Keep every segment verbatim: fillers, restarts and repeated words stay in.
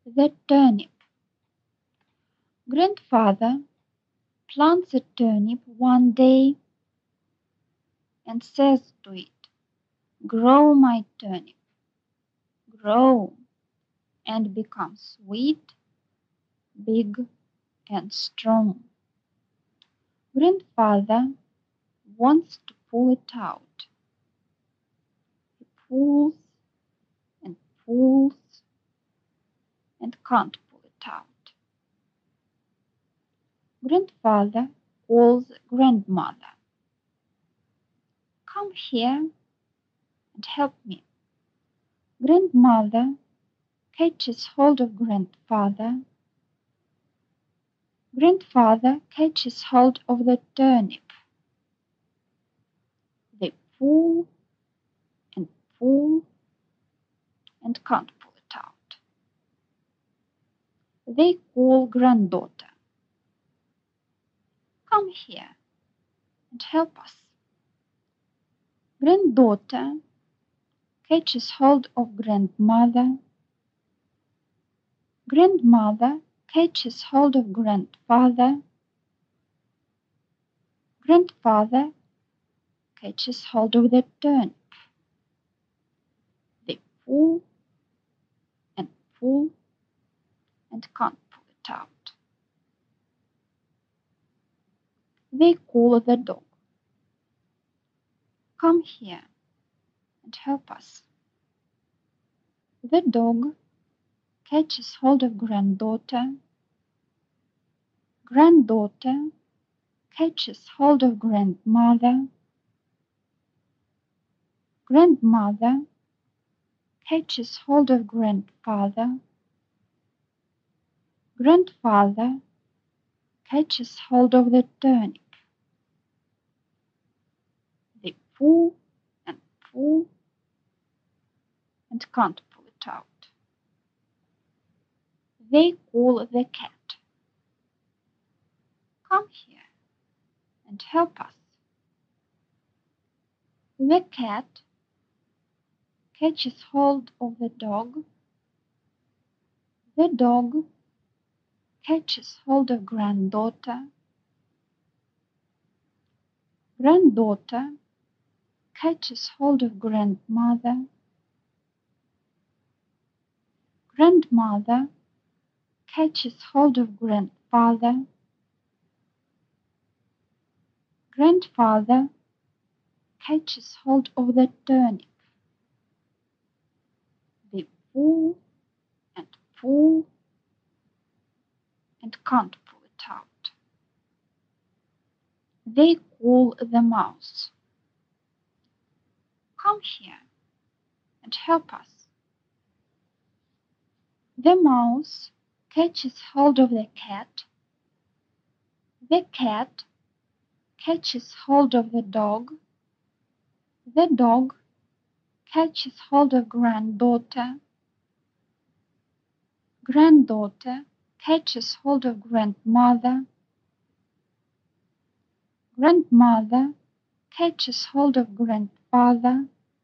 The turnip. Grandfather plants a turnip one day and says to it, "Grow, my turnip, grow and become sweet, big and strong." Grandfather wants to pull it out. He pulls and pulls and can't pull it out. Grandfather calls grandmother. "Come here and help me." Grandmother catches hold of grandfather. Grandfather catches hold of the turnip. They pull and pull and can't pull it out. They call granddaughter. "Come here and help us." Granddaughter catches hold of grandmother. Grandmother catches hold of grandfather. Grandfather catches hold of the turnip. They pull and pull and can't pull it out. They call the dog. "Come here and help us." The dog catches hold of granddaughter. Granddaughter catches hold of grandmother. Grandmother catches hold of grandfather. Grandfather catches hold of the turnip. They pull and pull and can't pull it out. They call the cat. "Come here and help us." The cat catches hold of the dog. The dog catches hold of granddaughter. Granddaughter catches hold of grandmother. Grandmother catches hold of grandfather. Grandfather catches hold of the turnip. They pull and pull and can't pull it out. They call the mouse. "Come here and help us." The mouse catches hold of the cat. The cat catches hold of the dog. The dog catches hold of granddaughter. Granddaughter catches hold of grandmother. Grandmother catches hold of grandfather.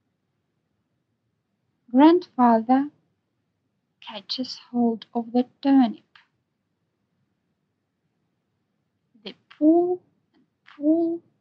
Grandfather catches hold of the turnip. They pull and pull